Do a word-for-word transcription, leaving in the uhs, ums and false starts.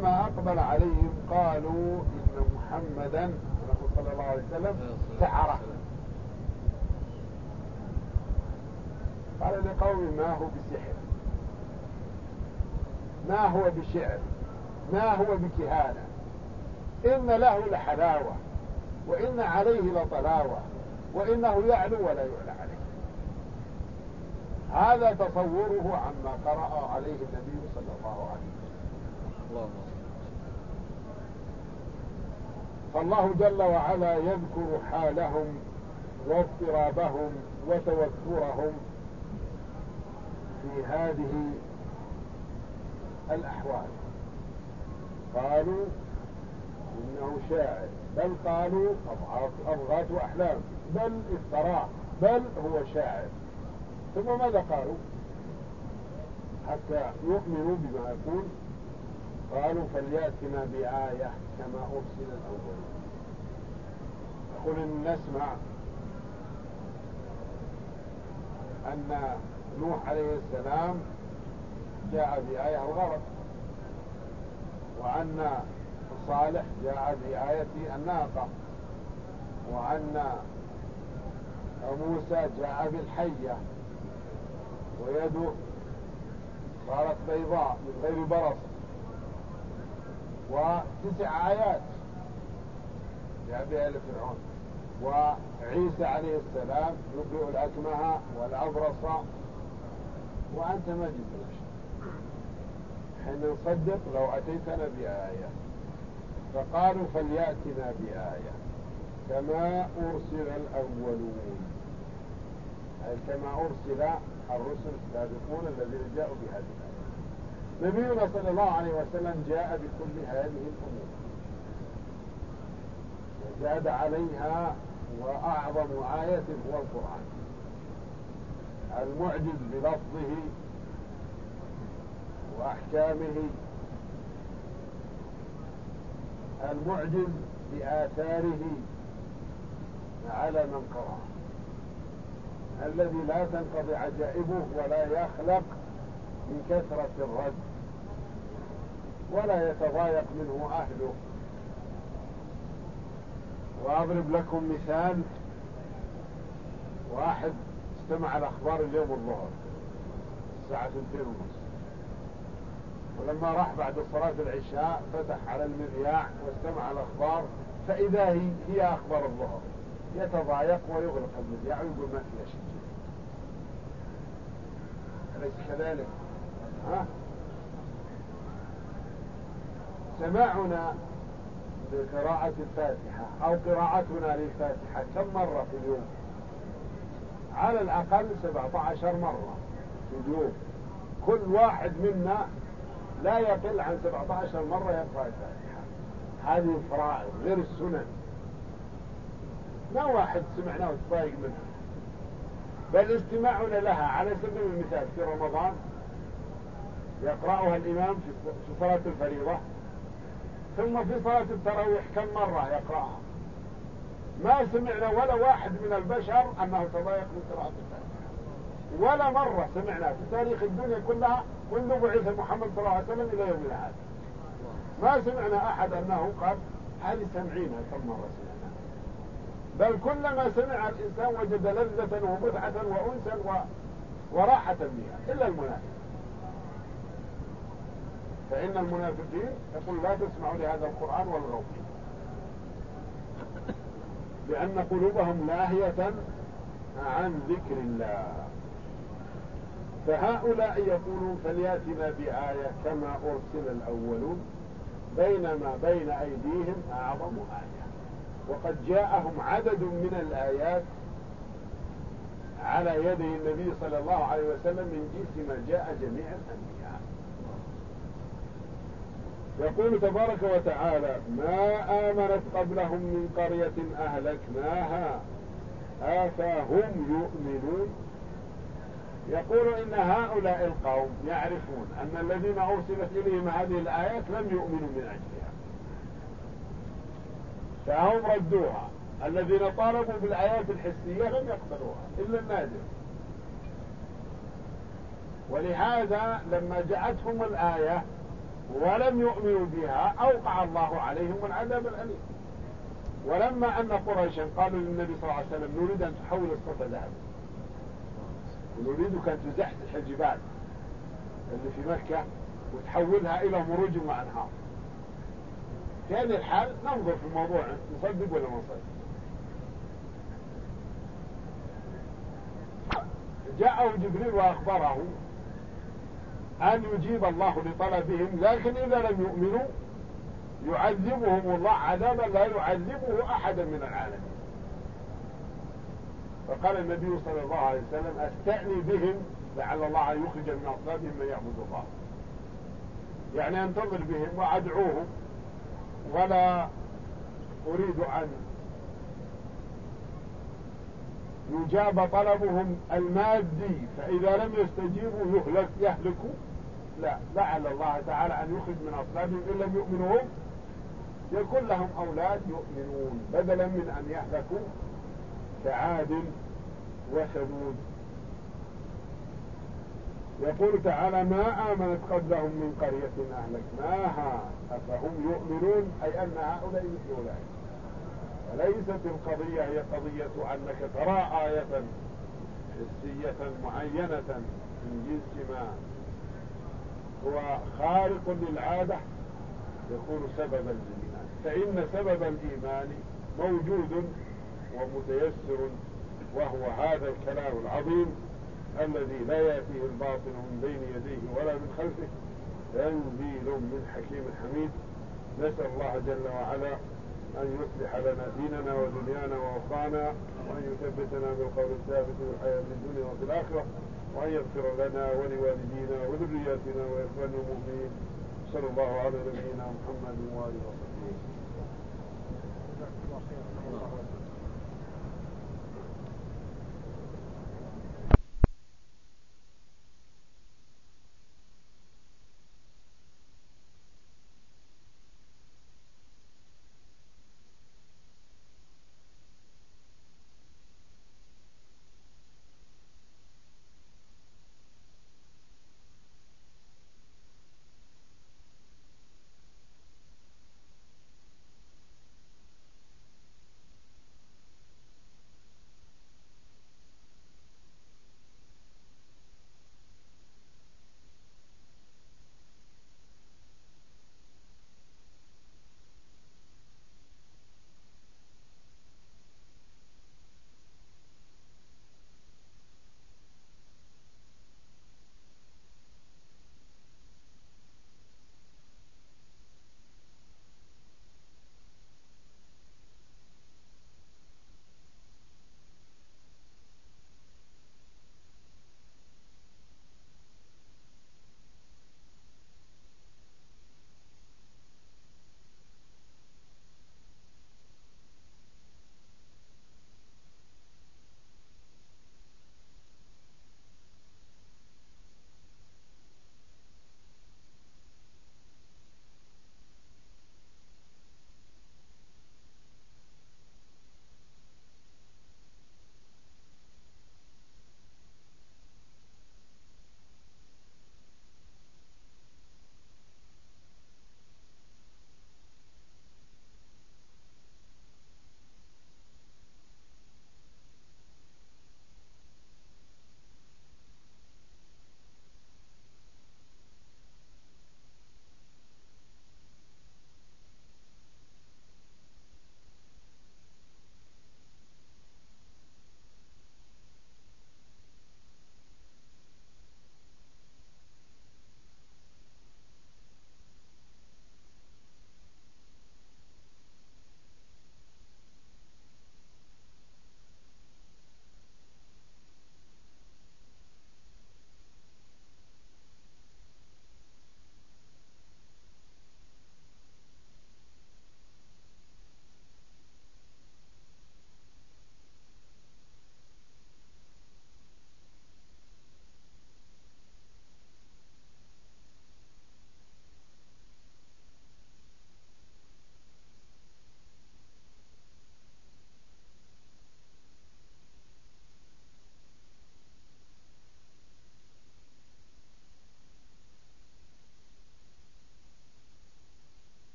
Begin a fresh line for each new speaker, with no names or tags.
فلما أقبل عليهم قالوا إن محمدا صلى الله عليه وسلم سحره. قال لقوم ما هو بسحر، ما هو بشعر، ما هو بكهانة، إن له لحلاوة وإن عليه لطلاوة وإنه يعلو ولا يعلى عليه. هذا تصوره عما قرأ عليه النبي صلى الله عليه وسلم. فالله جل وعلا يذكر حالهم واضطرابهم وتوترهم في هذه الأحوال. قالوا إنه شاعر، بل قالوا أضغاث أحلام، بل افتراه، بل هو شاعر. ثم ماذا قالوا حتى يؤمنوا بما يقول؟ قالوا فليأتنا بآية كما أرسل الأولون. يقول إن نسمع أن نوح عليه السلام جاء بآية الغرق، وأن صالح جاء بآية الناقة، وأن موسى جاء بالحية ويده صارت بيضاء من غير برص، وتسع آيات جاء بها لفرعون. وعيسى عليه السلام يبرئ الأكمه والأبرص، وأنت ما جئت شيء. حين نصدق لو أتيتنا بآية. فقالوا فليأتنا بآية كما أرسل الأولون، أي كما أرسل الرسل السابقون الذين جاءوا بهذه الآية. نبينا صلى الله عليه وسلم جاء بكل هذه الأمور وزاد عليها، وأعظم آية هو القرآن المعجز بلفظه وأحكامه، المعجز بآثاره على من قرأه، الذي لا تنقضي عجائبه ولا يخلق من كثرة الرد ولا يتضايق منه أهله. وأضرب لكم مثال. واحد استمع الأخبار اليوم الظهر الساعة اثنتين ونص، ولما راح بعد صلاة العشاء فتح على المذياع واستمع الأخبار، فإذا هي, هي أخبار الظهر، يتضايق ويغلق المذياع ويقول ما فيها شيء. أليس كذلك؟ ها؟ سماعنا لقراءة الفاتحة أو قراءتنا للفاتحة كم مرة في اليوم؟ على الأقل سبعة عشر مرة في اليوم. كل واحد منا لا يقل عن سبعة عشر مرة يقرأ الفاتحة. هذه الفرائض غير السنن. ما واحد سمعناه وتضايق منها، بل استماعنا لها على سبيل المثال في رمضان يقرأها الإمام في صلاة الفريضة، ثم في صلاة التراويح كم مرة يقرأها. ما سمعنا ولا واحد من البشر أنه تضايق من قراءة الفاتحة، ولا مرة سمعنا في تاريخ الدنيا كلها منذ بعث محمد صلى الله عليه وسلم إلى يومنا هذا. ما سمعنا أحد أنه قال هذه سمعينها كم مرة سمعنا، بل كلما سمع الإنسان وجد لذة ومتعة وأنسا و... وراحة بها، إلا المنافق. فإن المنافقين يقول لا تسمعوا لهذا القرآن والغوا فيه، لأن قلوبهم لاهية عن ذكر الله. فهؤلاء يقولون فلياتنا بآية كما أرسل الأولون، بينما بين أيديهم أعظم آية، وقد جاءهم عدد من الآيات على يد النبي صلى الله عليه وسلم من جنس ما جاء جميع الأنبياء. يقول تبارك وتعالى ما آمنت قبلهم من قرية أهلكناها أفهم يؤمنون. يقول إن هؤلاء القوم يعرفون أن الذين أرسلت إليهم هذه الآيات لم يؤمنوا من أجلها، فهم ردوها. الذين طالبوا بالآيات الحسية لم يقبلوها إلا النادر. ولهذا لما جاءتهم الآية ولم يؤمنوا بها أوقع الله عليهم العذاب الأليم. ولما أن قريشا قالوا للنبي صلى الله عليه وسلم نريد أن تحول الصفا ذهب، ونريدك أن تزحزح الجبال اللي في مكة وتحولها إلى مروج وأنهار، كان الحال ننظر في الموضوع نصدق ولا ما نصدق. جاءه جبريل وأخبره أن يجيب الله لطلبهم، لكن إذا لم يؤمنوا يعذبهم الله عذابا لا يعذبه أحدا من العالمين. فقال النبي صلى الله عليه وسلم أستأني بهم لعل الله أن يخرج من أصلابهم من يعبد الله، يعني أنتظر بهم وأدعوهم ولا أريد أن يجاب طلبهم المادي فإذا لم يستجيبوا يهلك يهلكوا، لا، لعل الله تعالى أن يخرج من أصلابهم إن لم يؤمنوا يكون لهم أولاد يؤمنون بدلا من أن يهلكوا كعاد وثمود. يقول تعالى ما آمنت قبلهم من قرية أهلكناها أفهم يؤمنون، أي أن هؤلاء مثل أولئك. وليست القضية هي قضية أنك ترى آية حسية معينة من جنس ما هو خارق للعادة يكون سببا للإيمان، فإن سبب الإيمان موجود ومتيسر، وهو هذا الكلام العظيم الذي لا يأتيه الباطل من بين يديه ولا من خلفه، تنزيل من حكيم حميد. نسأل الله جل وعلا أن يصلح لنا ديننا ودنيانا وأخرانا، وأن يثبتنا بالقول الثابت في الحياة الدنيا وفي الآخرة، وأن يغفر لنا ولوالدينا وذرياتنا وإخواننا المؤمنين. صلى الله على نبينا محمد وآله وصحبه.